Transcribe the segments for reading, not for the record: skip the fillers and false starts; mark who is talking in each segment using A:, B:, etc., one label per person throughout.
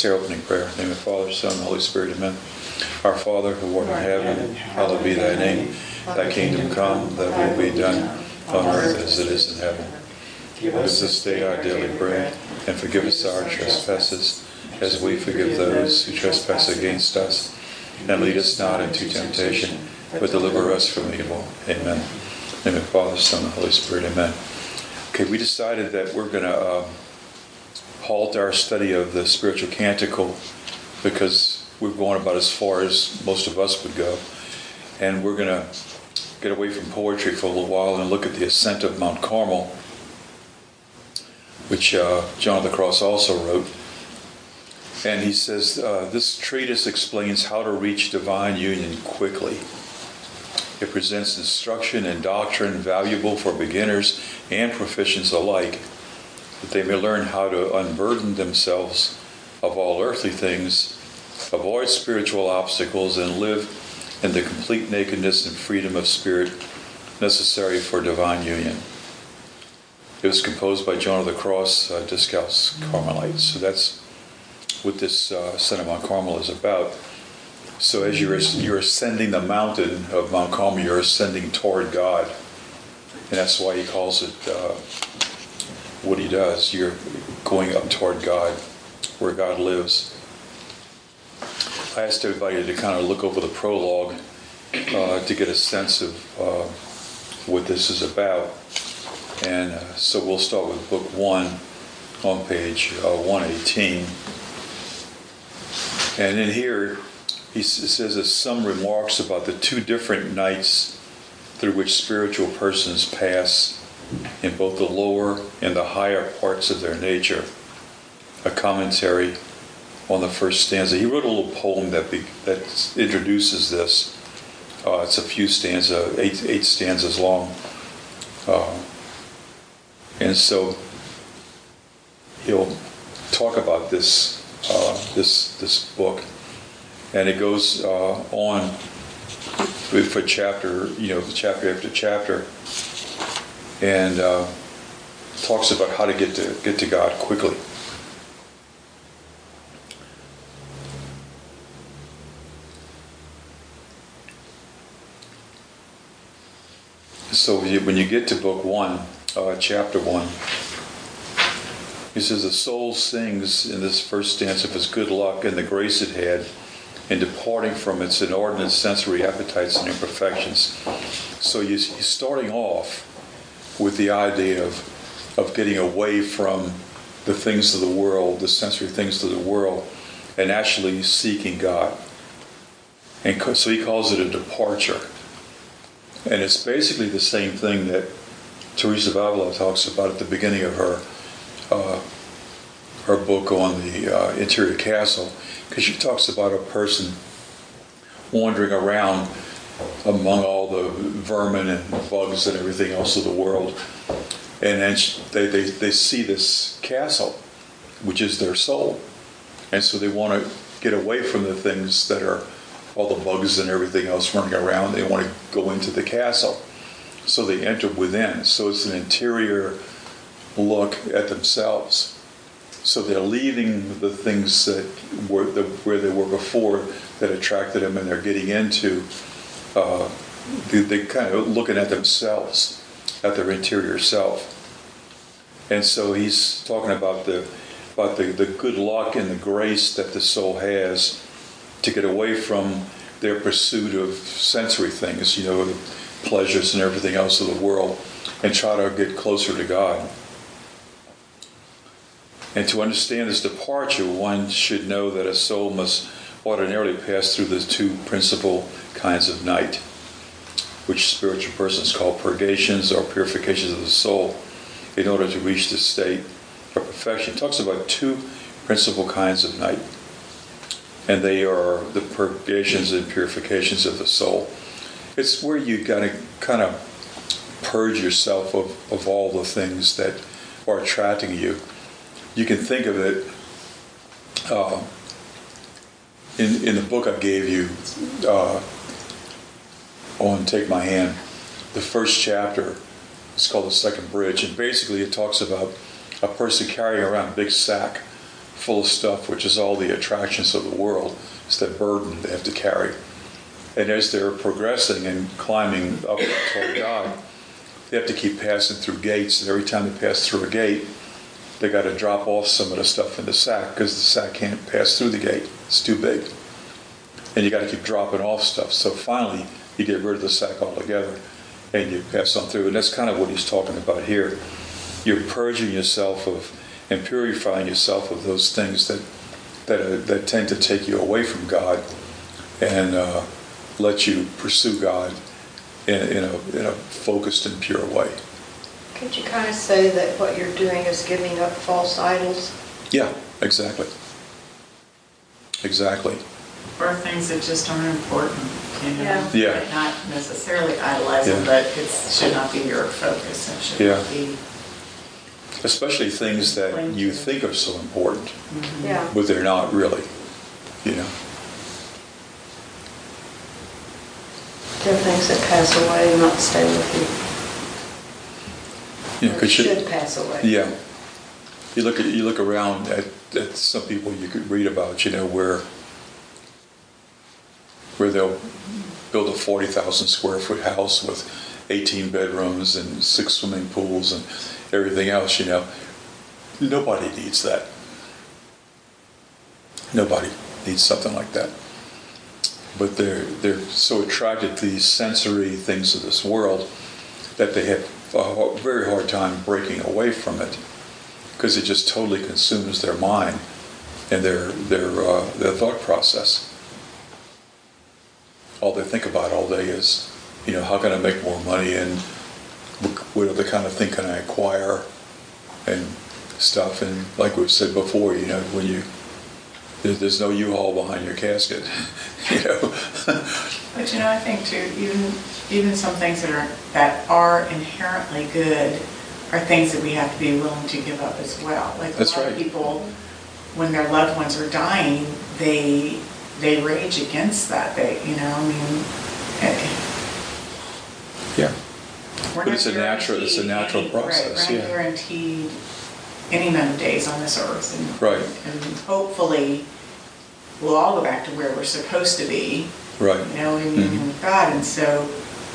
A: say our opening prayer. In the name of the Father, Son, and Holy Spirit, amen. Our Father, who art in heaven, hallowed be thy name. Thy kingdom come, thy will be done, on earth as it is in heaven. Give us this day our daily bread, and forgive us our trespasses, as we forgive those who trespass against us. And lead us not into temptation, but deliver us from evil. Amen. In the name of the Father, Son, and Holy Spirit, amen. Okay, we decided that we're going to halt our study of the spiritual canticle because we're going about as far as most of us would go. And we're going to get away from poetry for a little while and look at the ascent of Mount Carmel, which John of the Cross also wrote. And he says, this treatise explains how to reach divine union quickly. It presents instruction and doctrine valuable for beginners and proficients alike, that they may learn how to unburden themselves of all earthly things, avoid spiritual obstacles, and live in the complete nakedness and freedom of spirit necessary for divine union. It was composed by John of the Cross, Discalced Carmelite. So that's what this Ascent of Mount Carmel is about. So as you're ascending the mountain of Mount Carmel, you're ascending toward God. And that's why he calls it what he does. You're going up toward God, where God lives. I asked everybody to kind of look over the prologue to get a sense of what this is about. And so we'll start with Book 1 on page 118. And in here, he says some remarks about the two different nights through which spiritual persons pass in both the lower and the higher parts of their nature. A commentary on the first stanza. He wrote a little poem that introduces this. It's a few stanzas, eight stanzas long. And so he'll talk about this book, and it goes on for chapter after chapter, and talks about how to get to God quickly. So when you get to Book 1, Chapter 1, he says, the soul sings in this first stanza of its good luck and the grace it had in departing from its inordinate sensory appetites and imperfections. So he's starting off with the idea of getting away from the things of the world, the sensory things of the world, and actually seeking God. And so he calls it a departure. And it's basically the same thing that Teresa of Avila talks about at the beginning of her book on the interior castle, because she talks about a person wandering around among all the vermin and bugs and everything else of the world, and then they see this castle, which is their soul, and so they want to get away from the things that are all the bugs and everything else running around. They want to go into the castle. So they enter within. So it's an interior look at themselves. So they're leaving the things that were where they were before that attracted them, and they're getting into, they kind of looking at themselves, at their interior self. And so he's talking about the good luck and the grace that the soul has to get away from their pursuit of sensory things, the pleasures and everything else of the world, and try to get closer to God. And to understand this departure, one should know that a soul must ordinarily pass through the two principal kinds of night, which spiritual persons call purgations or purifications of the soul, in order to reach the state of perfection. It talks about two principal kinds of night. And they are the purgations and purifications of the soul. It's where you got to kind of purge yourself of all the things that are attracting you. You can think of it in the book I gave you on Take My Hand. The first chapter is called The Second Bridge, and basically it talks about a person carrying around a big sack full of stuff, which is all the attractions of the world. It's that burden they have to carry. And as they're progressing and climbing up toward God, they have to keep passing through gates. And every time they pass through a gate, they got to drop off some of the stuff in the sack because the sack can't pass through the gate. It's too big. And you got to keep dropping off stuff. So finally, you get rid of the sack altogether and you pass on through. And that's kind of what he's talking about here. You're purging yourself of and purifying yourself of those things that tend to take you away from God and let you pursue God in a focused and pure way.
B: Could you kind of say that what you're doing is giving up false idols?
A: Yeah, exactly. Exactly.
C: Or things that just aren't important, you know?
B: Yeah.
C: Like not necessarily idolizing, but it should not be your focus. It should not be.
A: Especially things that you think are so important, but they're not really, you know.
B: There are things that pass away and not stay with you.
A: You know,
B: or should pass away.
A: Yeah. You look around at some people you could read about, you know, where they'll build a 40,000 square foot house with 18 bedrooms and 6 swimming pools and everything else, you know. Nobody needs that. Nobody needs something like that. But they're so attracted to these sensory things of this world that they have a very hard time breaking away from it because it just totally consumes their mind and their thought process. All they think about all day is, you know, how can I make more money and what other kind of thing can I acquire and stuff. And like we've said before, you know, when there's no U-Haul behind your casket, you know.
C: But you know, I think too, even some things that are inherently good are things that we have to be willing to give up as well. Like a lot of people, when their loved ones are dying, they rage against that. You know, I mean,
A: yeah. But it's a natural process.
C: Right, we're not guaranteed any amount of days on this earth, and hopefully we'll all go back to where we're supposed to be. Right. You know, in union with God, and so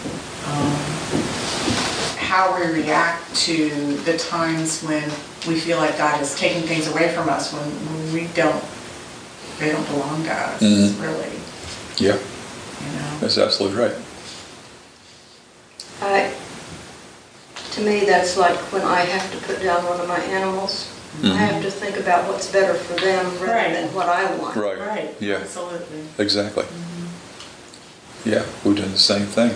C: how we react to the times when we feel like God is taking things away from us when they don't belong to us, really.
A: Yeah.
C: You know?
A: That's absolutely right.
B: To me, that's like when I have to put down one of my animals. I have to think about what's better for them rather than what I want.
C: Right.
A: Yeah.
C: Absolutely.
A: Exactly. Yeah, we're doing the same thing.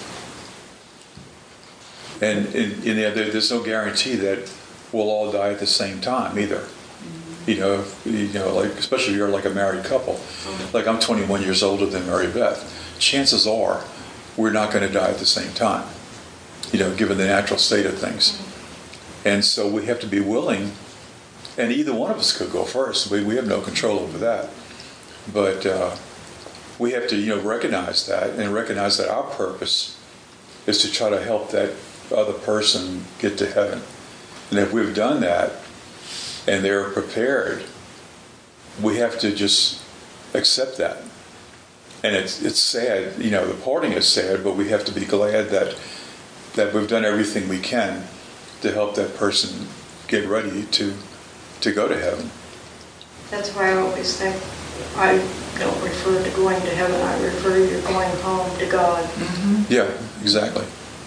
A: And there's no guarantee that we'll all die at the same time either. You know, like especially if you're like a married couple. Like I'm 21 years older than Mary Beth. Chances are we're not going to die at the same time. You know, given the natural state of things. And so we have to be willing, and either one of us could go first. We have no control over that. But we have to, you know, recognize that and recognize that our purpose is to try to help that other person get to heaven. And if we've done that and they're prepared, we have to just accept that. And it's sad, you know, the parting is sad, but we have to be glad that we've done everything we can to help that person get ready to go to heaven.
B: That's why I always think I don't refer to going to heaven, I refer to you're going home to God.
A: Yeah, exactly.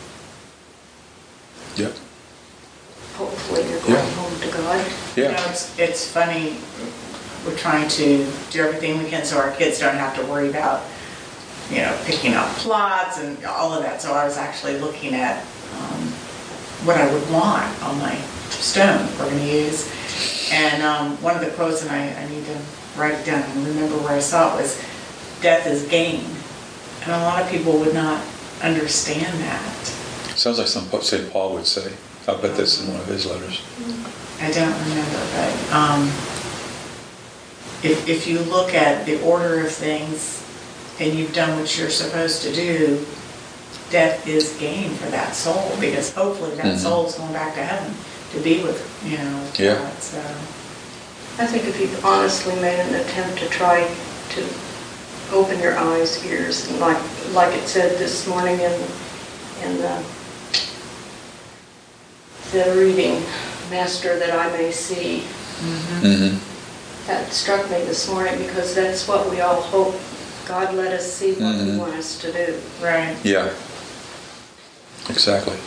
A: Yep.
B: Hopefully you're going home to God.
A: Yeah.
C: You know, it's funny, we're trying to do everything we can so our kids don't have to worry about, you know, picking up plots and all of that. So I was actually looking at what I would want on my stone we're going to use. And one of the quotes, and I need to write it down and remember where I saw it, was, death is gain. And a lot of people would not understand that.
A: Sounds like something St. Paul would say. I bet that's in one of his letters.
C: I don't remember, but if you look at the order of things and you've done what you're supposed to do, death is gain for that soul, because hopefully that soul is going back to heaven to be with, you know, God. So
B: I think if you've honestly made an attempt to try to open your eyes, ears, and like it said this morning in the reading, Master, that I may see.
A: Mm-hmm.
B: That struck me this morning because that's what we all hope. God let us see what He wants us to do.
C: Right.
A: Yeah. Exactly.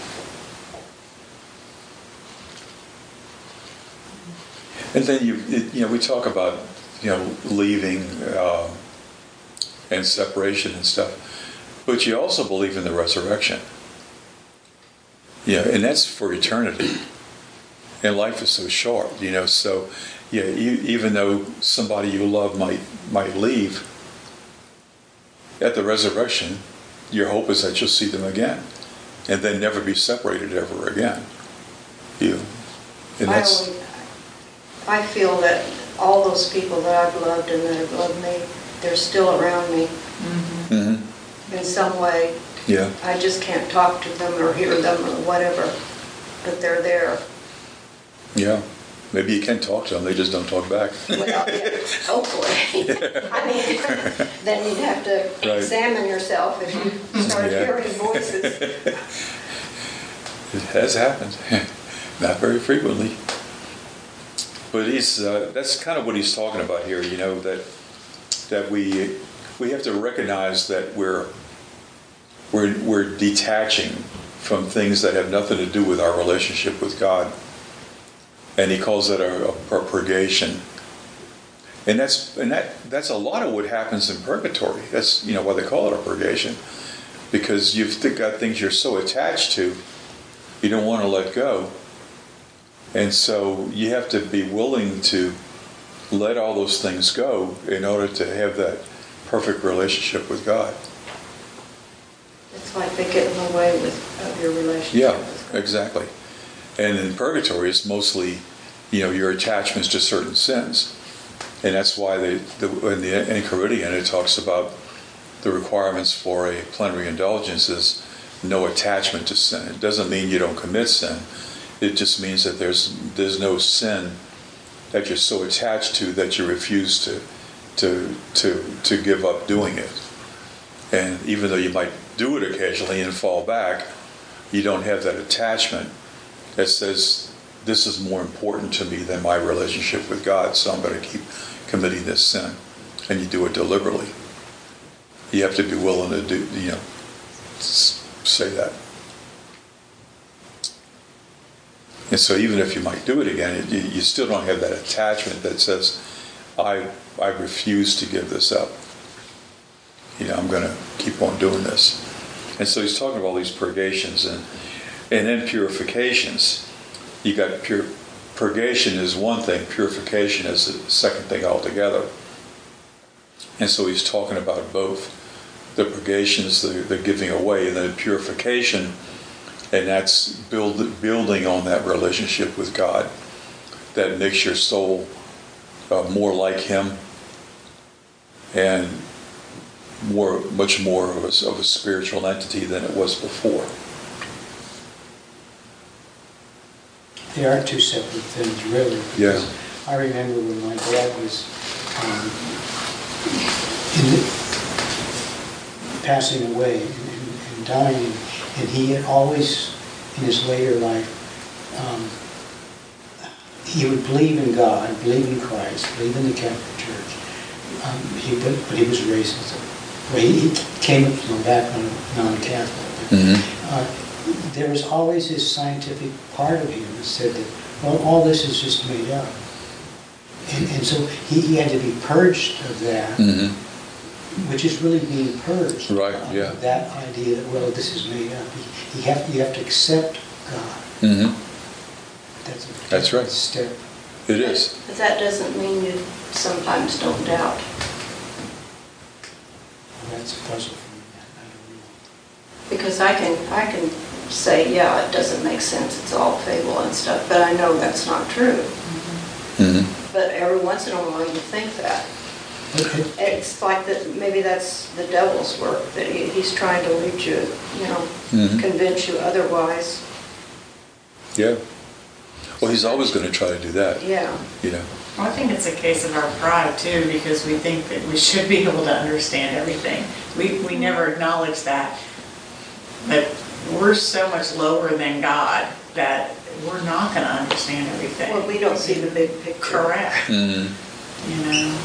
A: And then we talk about leaving and separation and stuff, but you also believe in the resurrection. Yeah, and that's for eternity. And life is so short, So even though somebody you love might leave, at the resurrection, your hope is that you'll see them again, and then never be separated ever again. And that's.
B: I feel that all those people that I've loved and that have loved me, they're still around me in some way.
A: Yeah.
B: I just can't talk to them or hear them or whatever, but they're there.
A: Yeah. Maybe you can talk to them, they just don't talk back.
B: Well, yeah, hopefully. I mean, then you'd have to examine yourself if you start hearing voices.
A: It has happened. Not very frequently. But that's kind of what he's talking about here, that we have to recognize that we're detaching from things that have nothing to do with our relationship with God. And he calls it a purgation. And that's a lot of what happens in purgatory. That's why they call it a purgation. Because you've got things you're so attached to, you don't want to let go. And so you have to be willing to let all those things go in order to have that perfect relationship with God.
B: It's like they get in the way of your relationship.
A: Yeah, exactly. And in purgatory, it's mostly, your attachments to certain sins. And that's why in Enchiridion, it talks about the requirements for a plenary indulgence is no attachment to sin. It doesn't mean you don't commit sin. It just means that there's no sin that you're so attached to that you refuse to give up doing it. And even though you might do it occasionally and fall back, you don't have that attachment that says, this is more important to me than my relationship with God, so I'm going to keep committing this sin. And you do it deliberately. You have to be willing to say that. And so even if you might do it again, you still don't have that attachment that says, I refuse to give this up. I'm going to keep on doing this. And so he's talking about all these purgations and then purifications. You got purgation is one thing, purification is the second thing altogether. And so he's talking about both. The purgations, the giving away, and then purification, and that's building on that relationship with God that makes your soul more like Him and much more of a spiritual entity than it was before.
D: They are two separate things, really.
A: Yeah.
D: I remember when my dad was passing away and dying, and he had always, in his later life, he would believe in God, believe in Christ, believe in the Catholic Church. But he was raised he came from a background of non-Catholic. There was always this scientific part of him that said that, well, all this is just made up. And so he had to be purged of that, which is really being purged.
A: Right, yeah.
D: That idea that, well, this is made up. You have to accept God. That's
A: right.
D: Step.
A: It is.
B: But that doesn't mean you sometimes don't doubt.
D: Well, that's a puzzle for me. I don't know.
B: Because I can say, yeah, it doesn't make sense, it's all fable and stuff, but I know that's not true. But every once in a while you think that. It's like that. Maybe that's the devil's work, that he's trying to lead you, convince you otherwise.
A: Yeah. Well, he's always going to try to do that.
B: Yeah.
C: Well, I think it's a case of our pride too, because we think that we should be able to understand everything. We never acknowledge that we're so much lower than God that we're not going to understand everything.
B: Well, we don't see the big picture.
C: Correct.
A: Mhm.
C: You know,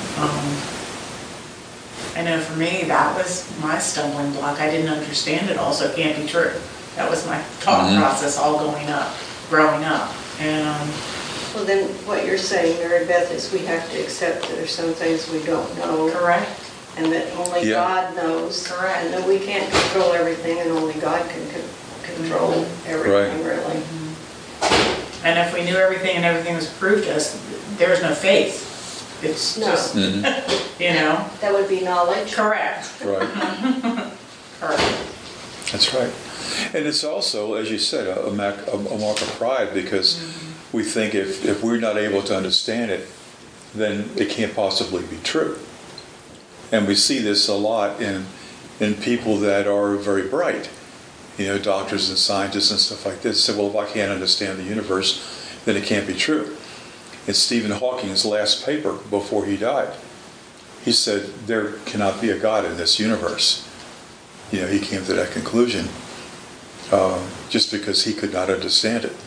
C: I know for me, that was my stumbling block. I didn't understand it all, so it can't be true. That was my thought process all growing up. And
B: Well, then what you're saying, Mary Beth, is we have to accept that there's some things we don't know.
C: correct.
B: And that only
A: Yeah.
B: God knows.
C: Correct.
B: And that we can't control everything, and only God can control everything, really.
C: And if we knew everything and everything was proved to us, there's no faith. It's
B: No.
C: just, you know,
B: That would be knowledge.
C: correct.
A: Right.
C: Correct.
A: That's right. And it's also, as you said, a mark of pride, because we think if we're not able to understand it, then it can't possibly be true. And we see this a lot in people that are very bright, doctors and scientists and stuff like this. Say, well, if I can't understand the universe, then it can't be true. In Stephen Hawking's last paper before he died, he said there cannot be a God in this universe. He came to that conclusion just because he could not understand it.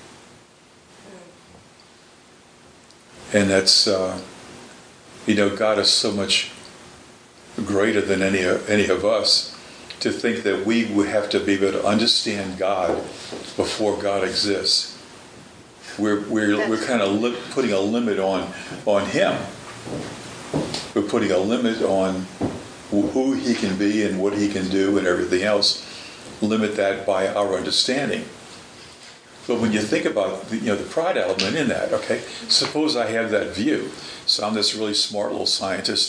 A: And that's, God is so much greater than any of us, to think that we would have to be able to understand God before God exists. We're kind of putting a limit on Him. We're putting a limit on who He can be and what He can do and everything else. Limit that by our understanding. But when you think about the pride element in that, okay, suppose I have that view. So I'm this really smart little scientist,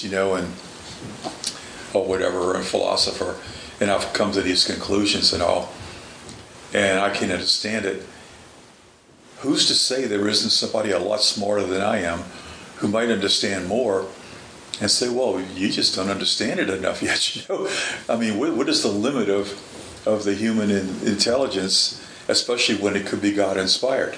A: or whatever, a philosopher, and I've come to these conclusions and all, and I can understand it. Who's to say there isn't somebody a lot smarter than I am who might understand more and say, well, you just don't understand it enough yet, I mean, what is the limit of the human intelligence, especially when it could be God-inspired?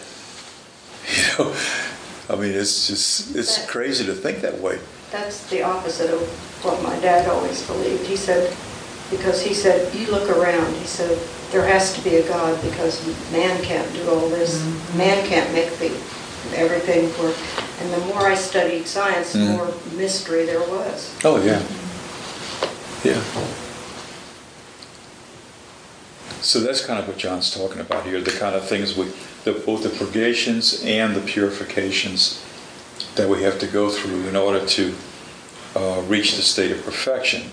A: I mean, it's crazy to think that way.
B: That's the opposite of what my dad always believed. He said, you look around, he said, there has to be a God because man can't do all this. Man can't make everything work. And the more I studied science, the more mystery there was.
A: Oh, yeah. Yeah. So that's kind of what John's talking about here, the kind of things both the purgations and the purifications that we have to go through in order to reach the state of perfection.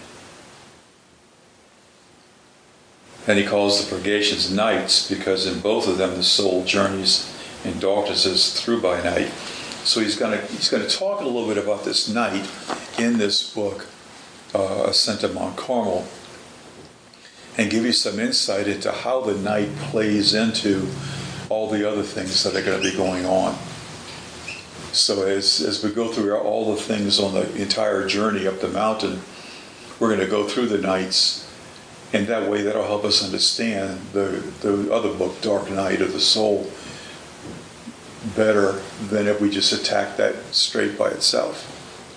A: And he calls the purgations nights because in both of them the soul journeys in darknesses through by night. So he's going to talk a little bit about this night in this book, Ascent of Mount Carmel, and give you some insight into how the night plays into all the other things that are going to be going on. So as we go through all the things on the entire journey up the mountain, we're going to go through the nights, and that way that'll help us understand the other book, Dark Night of the Soul, better than if we just attack that straight by itself.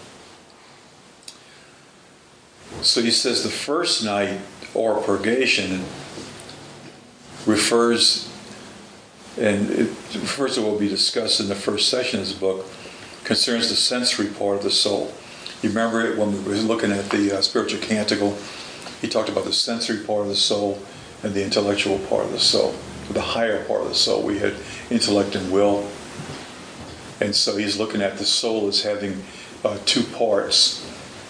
A: So he says the first night, or purgation, refers to what we discussed in the first section of this book, concerns the sensory part of the soul. You remember it when we were looking at the spiritual canticle, he talked about the sensory part of the soul and the intellectual part of the soul. The higher part of the soul, we had intellect and will. And so he's looking at the soul as having two parts.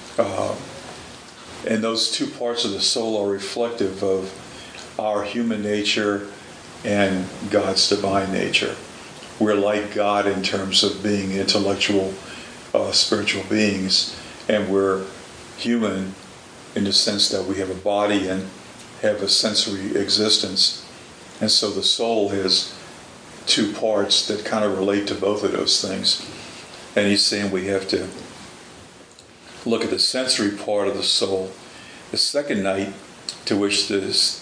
A: And those two parts of the soul are reflective of our human nature and God's divine nature. We're like God in terms of being intellectual, spiritual beings, and we're human in the sense that we have a body and have a sensory existence. And so the soul has two parts that kind of relate to both of those things. And he's saying we have to look at the sensory part of the soul. The second night, to which this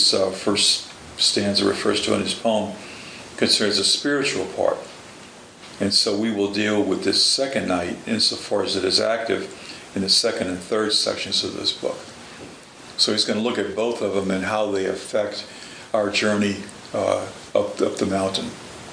A: first stanza refers to in his poem, concerns the spiritual part. And so we will deal with this second night insofar as it is active in the second and third sections of this book. So he's going to look at both of them and how they affect our journey up the mountain,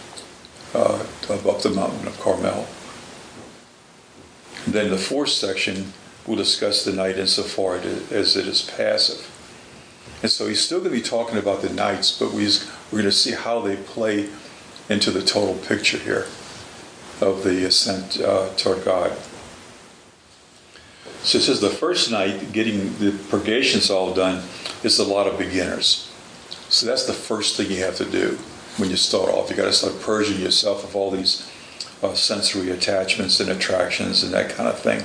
A: up the mountain of Carmel. And then the fourth section will discuss the night insofar as it is passive. And so he's still going to be talking about the nights, but we're going to see how they play into the total picture here of the ascent toward God. So it says the first night, getting the purgations all done, is a lot of beginners. So that's the first thing you have to do when you start off. You got to start purging yourself of all these sensory attachments and attractions and that kind of thing.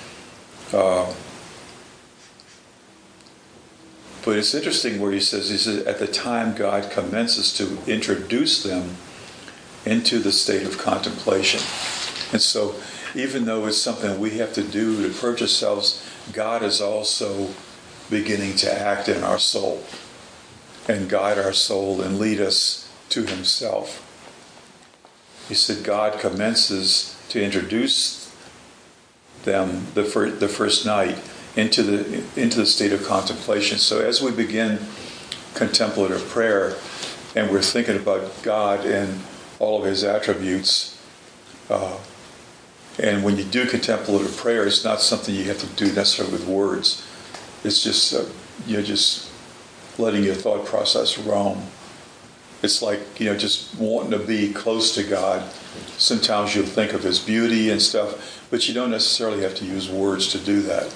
A: But it's interesting where he says, at the time God commences to introduce them into the state of contemplation. And so even though it's something we have to do to purge ourselves, God is also beginning to act in our soul and guide our soul and lead us to himself. He said God commences to introduce them the first night into the state of contemplation. So as we begin contemplative prayer and we're thinking about God and all of his attributes, and when you do contemplative prayer, it's not something you have to do necessarily with words. It's just you're just letting your thought process roam. It's like, just wanting to be close to God. Sometimes you'll think of his beauty and stuff, but you don't necessarily have to use words to do that.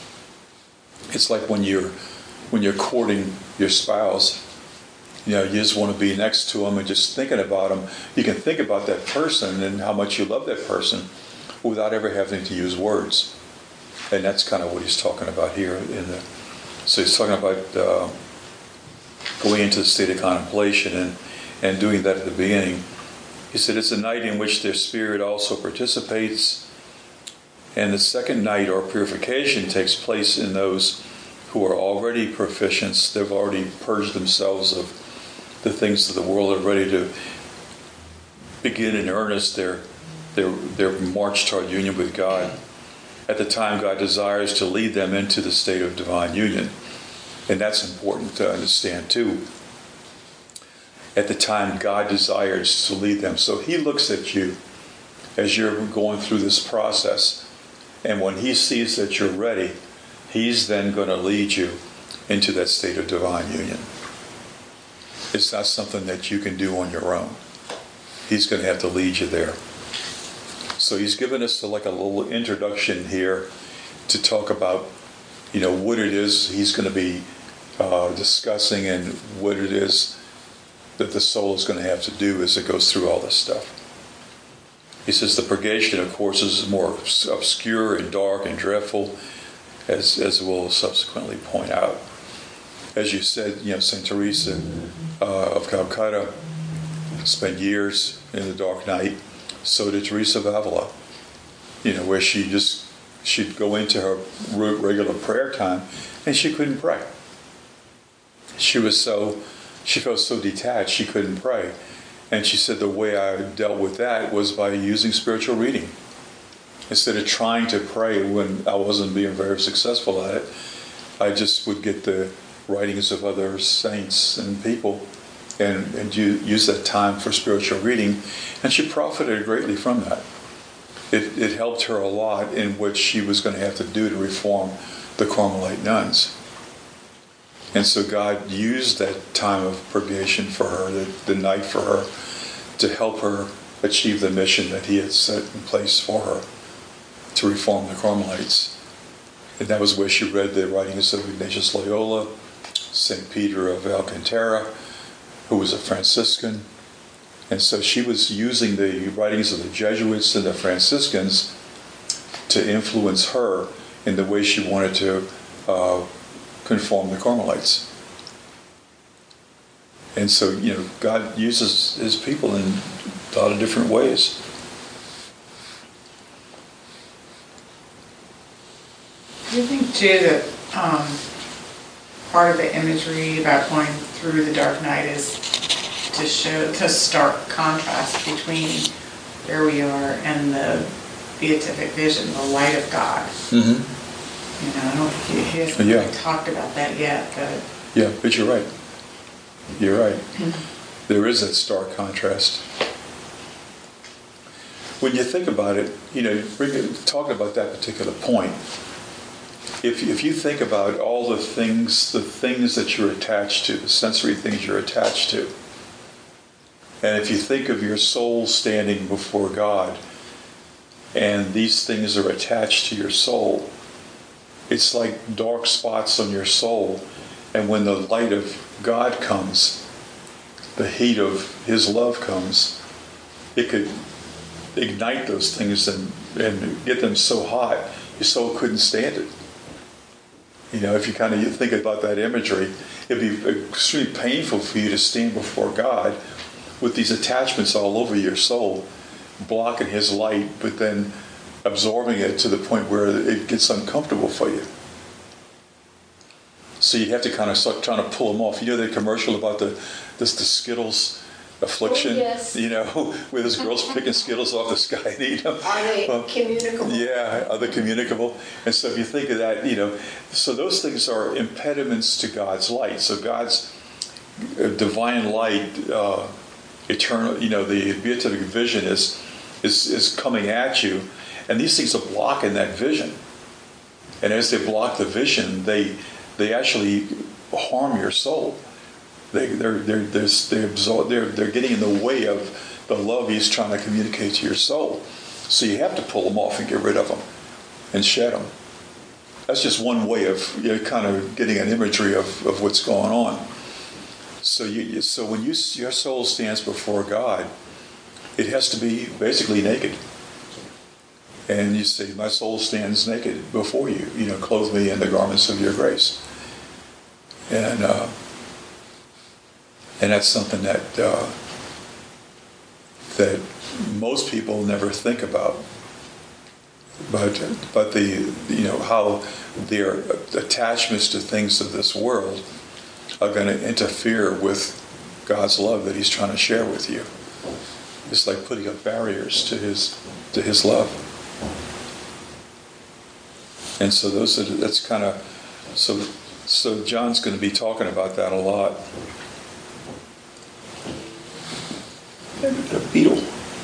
A: It's like when you're courting your spouse, you just want to be next to them and just thinking about them. You can think about that person and how much you love that person without ever having to use words. And that's kind of what he's talking about here. So he's talking about going into the state of contemplation and doing that at the beginning. He said it's a night in which their spirit also participates. And the second night, or purification, takes place in those who are already proficients. They've already purged themselves of the things of the world, are ready to begin in earnest their march toward union with God. At the time, God desires to lead them into the state of divine union. And that's important to understand too. At the time, God desires to lead them. So he looks at you as you're going through this process. And when he sees that you're ready, he's then going to lead you into that state of divine union. It's not something that you can do on your own. He's going to have to lead you there. So he's given us like a little introduction here to talk about, what it is he's going to be discussing and what it is that the soul is going to have to do as it goes through all this stuff. He says the purgation, of course, is more obscure and dark and dreadful, as we'll subsequently point out. As you said, St. Teresa of Calcutta spent years in the dark night. So did Teresa of Avila, where she'd go into her regular prayer time and she couldn't pray. She felt so detached she couldn't pray. And she said the way I dealt with that was by using spiritual reading. Instead of trying to pray when I wasn't being very successful at it, I just would get the writings of other saints and people and use that time for spiritual reading. And she profited greatly from that. It helped her a lot in what she was going to have to do to reform the Carmelite nuns. And so God used that time of purgation for her, the night for her, to help her achieve the mission that he had set in place for her, to reform the Carmelites. And that was where she read the writings of Ignatius Loyola, St. Peter of Alcantara, who was a Franciscan. And so she was using the writings of the Jesuits and the Franciscans to influence her in the way she wanted to conform the Carmelites. And so, God uses his people in a lot of different ways.
C: Do you think, too, that part of the imagery about going through the dark night is to show the stark contrast between where we are and the beatific vision, the light of God.
A: Mm-hmm.
C: I don't think he hasn't really talked about that yet, but...
A: Yeah, but you're right. You're right. There is that stark contrast. When you think about it, talking about that particular point, if you think about all the things that you're attached to, the sensory things you're attached to, and if you think of your soul standing before God, and these things are attached to your soul, it's like dark spots on your soul, and when the light of God comes, the heat of His love comes, it could ignite those things and get them so hot your soul couldn't stand it. If you think about that imagery, it'd be extremely painful for you to stand before God with these attachments all over your soul, blocking His light, but then absorbing it to the point where it gets uncomfortable for you. So you have to kind of start trying to pull them off. You know that commercial about the Skittles affliction?
B: Oh, yes.
A: Where this girl's picking Skittles off the sky and eating them.
B: Are they communicable?
A: Yeah, are they communicable? And so if you think of that, so those things are impediments to God's light. So God's divine light, eternal, the beatific vision is coming at you, and these things are blocking that vision. And as they block the vision, they actually harm your soul. They're getting in the way of the love He's trying to communicate to your soul. So you have to pull them off and get rid of them and shed them. That's just one way of kind of getting an imagery of what's going on. So when your soul stands before God, it has to be basically naked. And you say, my soul stands naked before you. Clothe me in the garments of your grace. And that's something that most people never think about. But how their attachments to things of this world are going to interfere with God's love that He's trying to share with you. It's like putting up barriers to His love. And so that's kind of so John's going to be talking about that a lot. A beetle.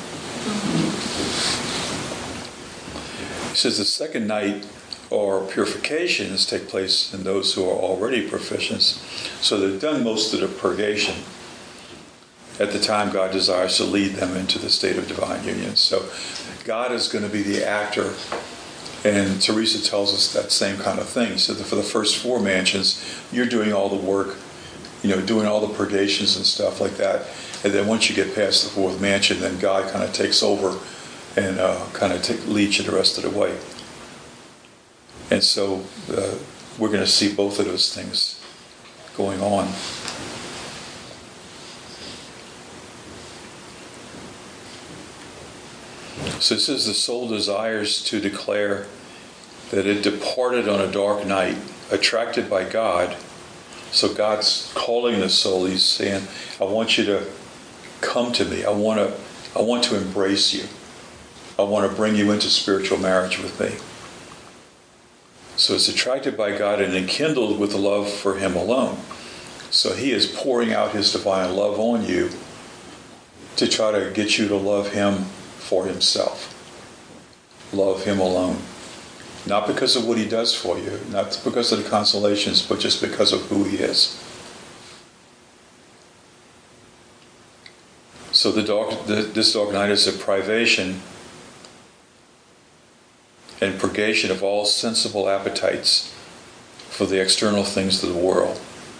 A: He says the second night or purifications take place in those who are already proficients. So they've done most of the purgation at the time God desires to lead them into the state of divine union. So God is going to be the actor. And Teresa tells us that same kind of thing. So for the first 4 mansions, you're doing all the work, doing all the purgations and stuff like that. And then once you get past the 4th mansion, then God kind of takes over and kind of leads you the rest of the way. And so we're going to see both of those things going on. So it says the soul desires to declare that it departed on a dark night, attracted by God. So God's calling the soul. He's saying, I want you to come to me. I want to embrace you. I want to bring you into spiritual marriage with me. So it's attracted by God and enkindled with love for Him alone. So He is pouring out His divine love on you to try to get you to love Him for Himself. Love Him alone. Not because of what He does for you, not because of the consolations, but just because of who He is. So this dark night is a privation and purgation of all sensible appetites for the external things of the world.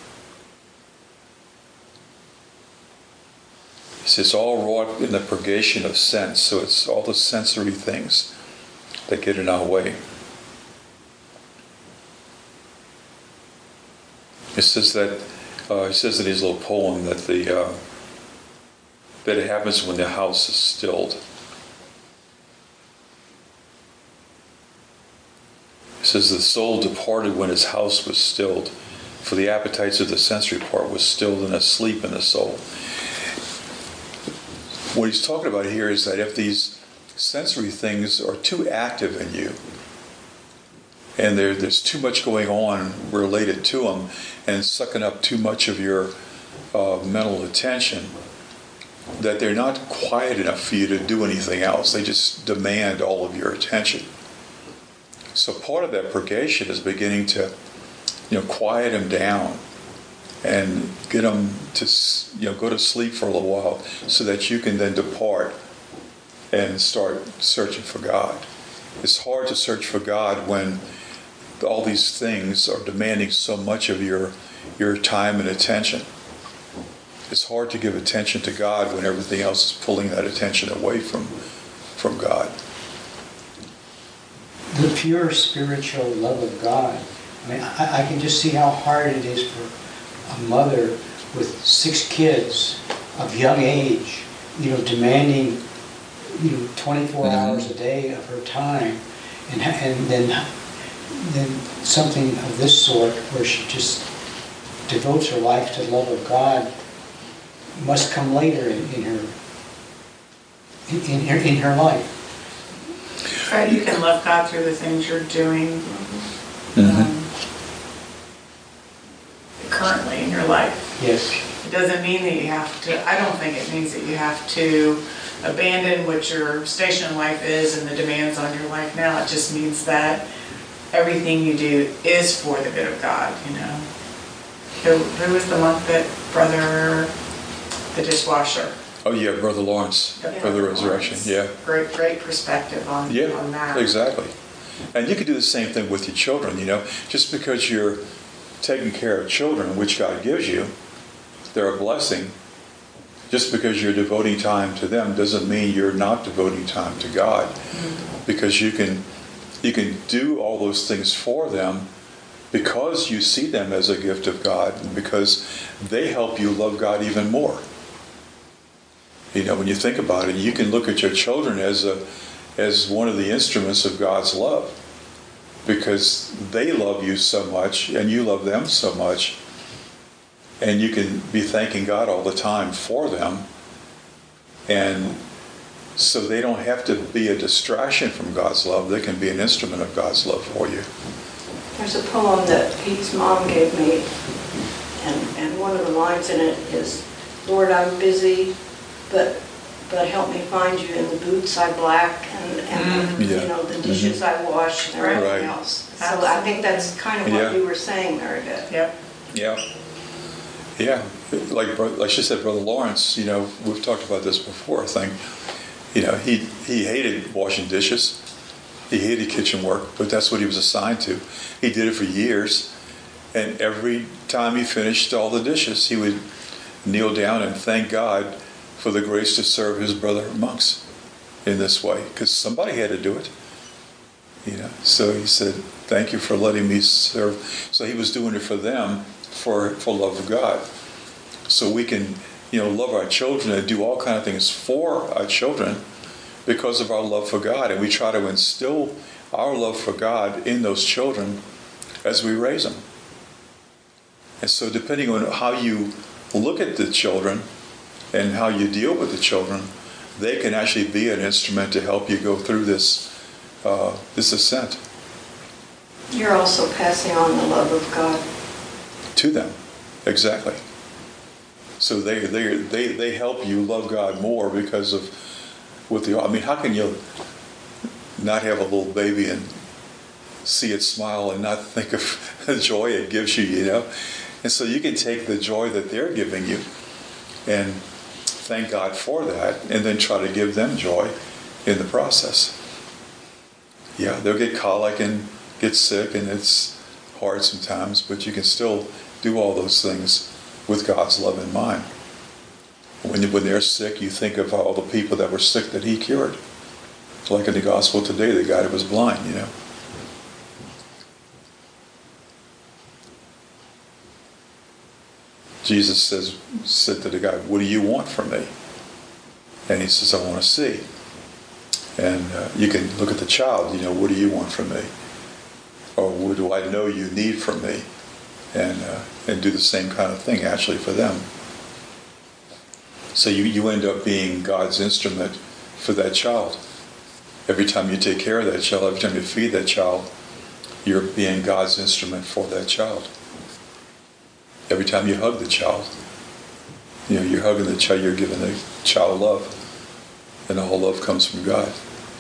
A: It's all wrought in the purgation of sense, so it's all the sensory things that get in our way. It says that he says in his little poem that that it happens when the house is stilled. It says the soul departed when his house was stilled, for the appetites of the sensory part was stilled and asleep in the soul. what he's talking about here is that if these sensory things are too active in you, and there's too much going on related to them, and sucking up too much of your mental attention, that they're not quiet enough for you to do anything else. They just demand all of your attention. So part of that purgation is beginning to, quiet them down and get them to, go to sleep for a little while, so that you can then depart and start searching for God. It's hard to search for God when all these things are demanding so much of your time and attention. It's hard to give attention to God when everything else is pulling that attention away from God.
D: The pure spiritual love of God. I mean, I can just see how hard it is for a mother with 6 kids of young age, demanding, 24 hours a day of her time, and then something of this sort where she just devotes her life to the love of God must come later in her life.
C: Right, you can love God through the things you're doing currently in your life.
D: Yes.
C: It doesn't mean that you have to, I don't think it means that you have to abandon what your station in life is and the demands on your life now. It just means that everything you do is for the good of God, Who was the monk that the dishwasher?
A: Oh yeah, Brother Lawrence, Brother Resurrection, yeah.
C: Great perspective on that.
A: Exactly. And you can do the same thing with your children, Just because you're taking care of children, which God gives you, they're a blessing. Just because you're devoting time to them doesn't mean you're not devoting time to God. Mm-hmm. Because you can do all those things for them because you see them as a gift of God, and because they help you love God even more. When you think about it, you can look at your children as one of the instruments of God's love, because they love you so much and you love them so much, and you can be thanking God all the time for them, and so they don't have to be a distraction from God's love. They can be an instrument of God's love for you.
B: There's a poem that Pete's mom gave me, and one of the lines in it is, "Lord, I'm busy, but help me find you in the boots I black and the dishes I wash and everything else." So I think that's kind of what you were saying there a bit.
C: Yep.
A: Yeah. Like she said, Brother Lawrence, we've talked about this before, I think. He hated washing dishes. He hated kitchen work, but that's what he was assigned to. He did it for years, and every time he finished all the dishes, he would kneel down and thank God for the grace to serve his brother monks in this way, because somebody had to do it. So he said, "Thank you for letting me serve." So he was doing it for them, for love of God. So we can, love our children and do all kinds of things for our children because of our love for God, and we try to instill our love for God in those children as we raise them. And so depending on how you look at the children and how you deal with the children, they can actually be an instrument to help you go through this ascent.
B: You're also passing on the love of God
A: to them, exactly. So they help you love God more because of how can you not have a little baby and see it smile and not think of the joy it gives you, And so you can take the joy that they're giving you and thank God for that, and then try to give them joy in the process. Yeah, they'll get colic and get sick, and it's hard sometimes, but you can still do all those things with God's love in mind. When they're sick, you think of all the people that were sick that he cured. Like in the gospel today, the guy that was blind, Jesus said to the guy, "What do you want from me?" And he says, "I want to see." And you can look at the child, "What do you want from me?" Or "What do I know you need from me?" And do the same kind of thing actually for them. So you end up being God's instrument for that child. Every time you take care of that child, every time you feed that child, you're being God's instrument for that child. Every time you hug the child, you're hugging the child, you're giving the child love. And all love comes from God.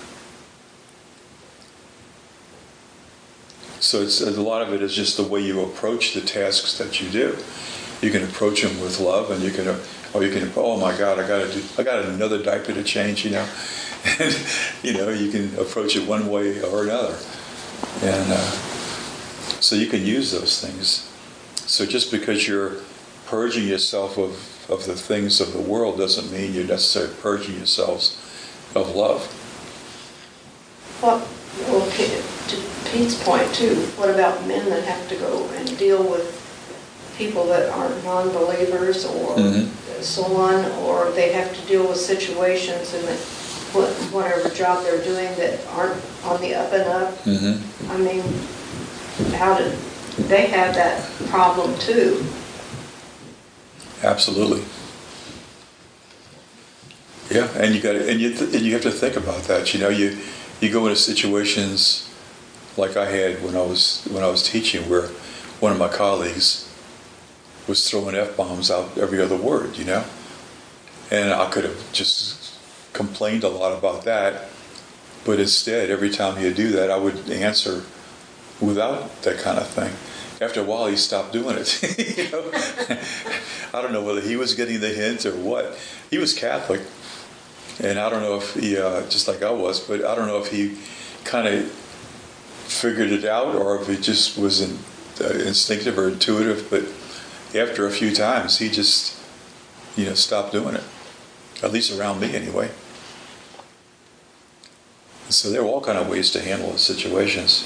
A: So a lot of it is just the way you approach the tasks that you do. You can approach them with love, and you can, oh my God, I got another diaper to change, And you can approach it one way or another, and so you can use those things. So just because you're purging yourself of the things of the world doesn't mean you're necessarily purging yourselves of love.
B: Well, to Pete's point too, what about men that have to go and deal with people that are non-believers or so on, or they have to deal with situations in whatever job they're doing that aren't on the up and up? I mean, how did they have that problem too?
A: Absolutely. Yeah, and you have to think about that. You go into situations like I had when I was teaching, where one of my colleagues was throwing F-bombs out every other word, and I could have just complained a lot about that, but instead, every time he'd do that, I would answer without that kind of thing. After a while, he stopped doing it. I don't know whether he was getting the hint or what. He was Catholic, and I don't know if he, just like I was, but I don't know if he kind of figured it out or if it just was instinctive or intuitive. But after a few times, he just, stopped doing it. At least around me, anyway. So there are all kind of ways to handle the situations.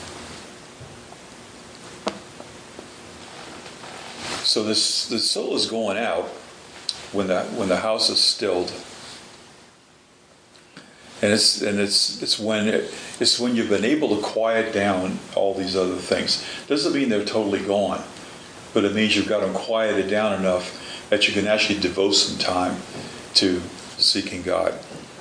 A: So the soul is going out when the house is stilled, and it's when you've been able to quiet down all these other things. Doesn't mean they're totally gone, but it means you've got them quieted down enough that you can actually devote some time to seeking God.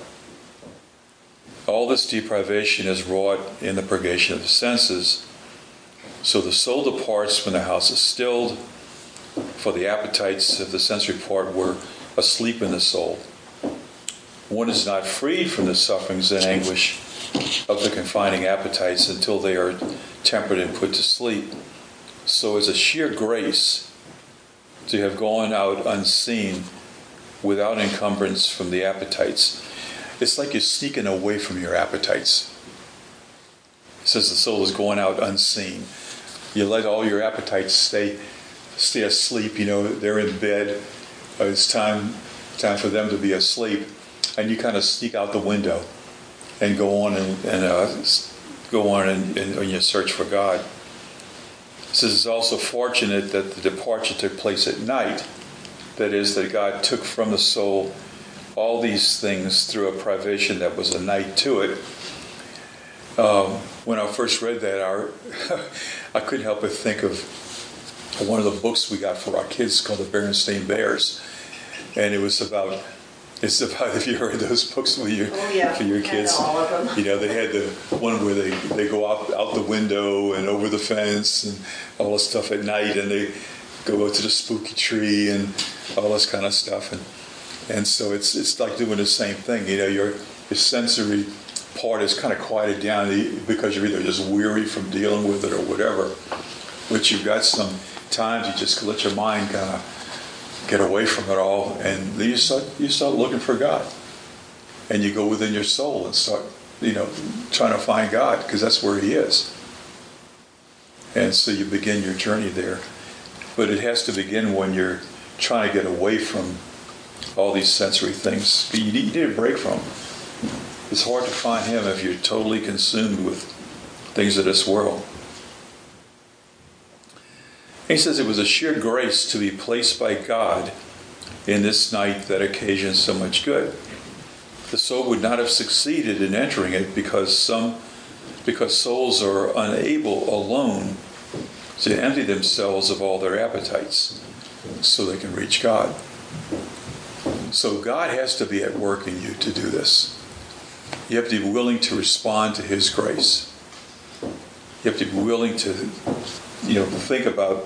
A: All this deprivation is wrought in the purgation of the senses. So the soul departs when the house is stilled, for the appetites of the sensory part were asleep in the soul. One is not freed from the sufferings and anguish of the confining appetites until they are tempered and put to sleep. So it's a sheer grace to have gone out unseen without encumbrance from the appetites. It's like you're sneaking away from your appetites. It says the soul is going out unseen. You let all your appetites stay asleep. They're in bed. It's time for them to be asleep, and you kind of sneak out the window and go on in your search for God. It says it's also fortunate that the departure took place at night. That is, that God took from the soul all these things through a privation that was a night to it. When I first read that, I couldn't help but think of one of the books we got for our kids called The Berenstain Bears, and it's about if you heard those books for your kids.
B: All of them.
A: They had the one where they go out the window and over the fence and all this stuff at night, and they go out to the spooky tree and all this kind of stuff, and so it's like doing the same thing. Your sensory part is kind of quieted down because you're either just weary from dealing with it or whatever, but you've got some times you just let your mind kind of get away from it all, and then you start looking for God, and you go within your soul and start trying to find God, because that's where He is. And so you begin your journey there, but it has to begin when you're trying to get away from all these sensory things. You need a break from them. It's hard to find Him if you're totally consumed with things of this world. He says it was a sheer grace to be placed by God in this night that occasioned so much good. The soul would not have succeeded in entering it because souls are unable alone to empty themselves of all their appetites so they can reach God. So God has to be at work in you to do this. You have to be willing to respond to His grace. You have to be willing to, think about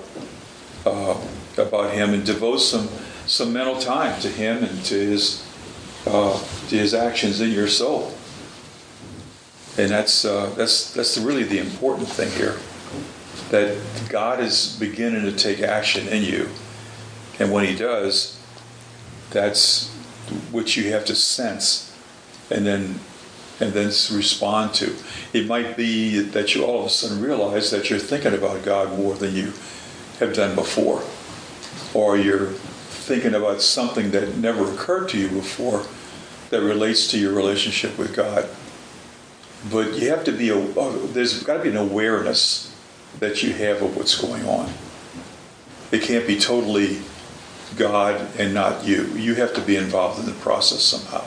A: Him and devote some mental time to Him and to His actions in your soul. And that's really the important thing here. That God is beginning to take action in you, and when He does, that's what you have to sense, and then respond to. It might be that you all of a sudden realize that you're thinking about God more than you have done before, or you're thinking about something that never occurred to you before that relates to your relationship with God. But you have to be there's got to be an awareness that you have of what's going on. It can't be totally God and not you. You have to be involved in the process somehow.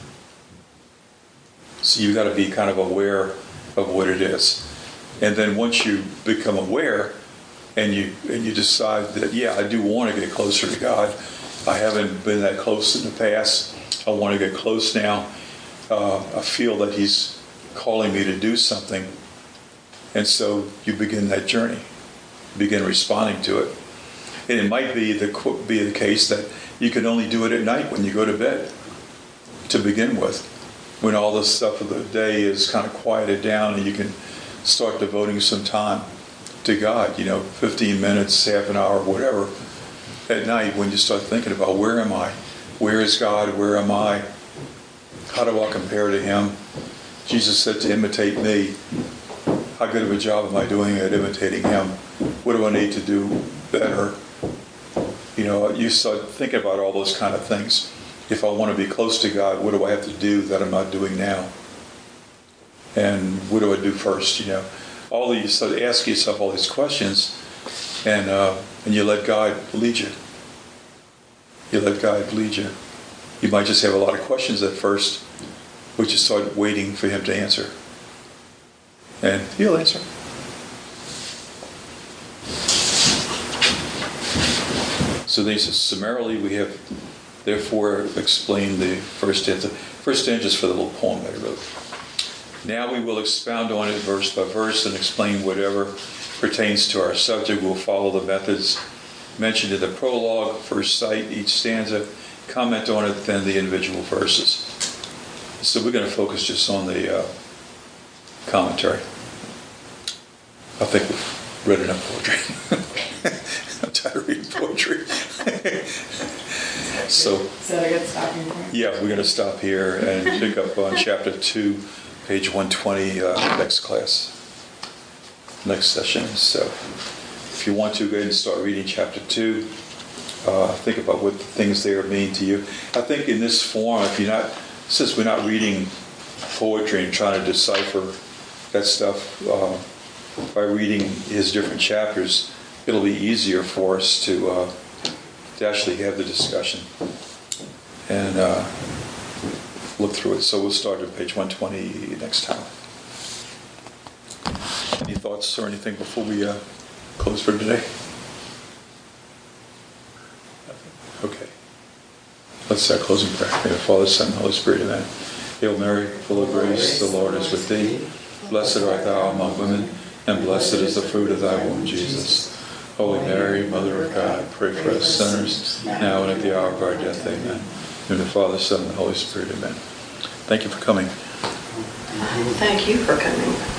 A: So you've got to be kind of aware of what it is. And then once you become aware and you decide that, yeah, I do want to get closer to God. I haven't been that close in the past. I want to get close now. I feel that He's calling me to do something. And so you begin that journey, begin responding to it. And it might be the case that you can only do it at night when you go to bed, to begin with, when all the stuff of the day is kind of quieted down and you can start devoting some time to God, 15 minutes, half an hour, whatever, at night when you start thinking about where am I? Where is God? Where am I? How do I compare to Him? Jesus said to imitate me. How good of a job am I doing at imitating Him? What do I need to do better? You start thinking about all those kind of things. If I want to be close to God, what do I have to do that I'm not doing now? And what do I do first? You start asking yourself all these questions, and you let God lead you. You let God lead you. You might just have a lot of questions at first, but you start waiting for Him to answer. And He'll answer. So then he says, summarily we have therefore explained the first stanza. First stanza is for the little poem that I wrote. Now we will expound on it verse by verse and explain whatever pertains to our subject. We'll follow the methods mentioned in the prologue. First cite each stanza, comment on it, then the individual verses. So we're going to focus just on the commentary. I think we've read enough poetry. I'm tired of reading poetry. So
C: a good stopping point?
A: Yeah, we're going to stop here and pick up on chapter 2, page 120, next class, next session. So if you want to, go ahead and start reading chapter 2. Think about what the things there mean to you. I think in this form, since we're not reading poetry and trying to decipher that stuff, by reading his different chapters, it'll be easier for us to actually have the discussion and look through it. So we'll start at page 120 next time. Any thoughts or anything before we close for today? Okay. Let's start closing prayer. May the Father, Son, and Holy Spirit, amen. Hail Mary, full of grace, the Lord is with thee. Blessed art thou among women, and blessed is the fruit of thy womb, Jesus. Holy Mary, Mother of God, pray for us sinners, now and at the hour of our death, amen. In the Father, Son, and the Holy Spirit, amen. Thank you for coming.
B: Thank you for coming.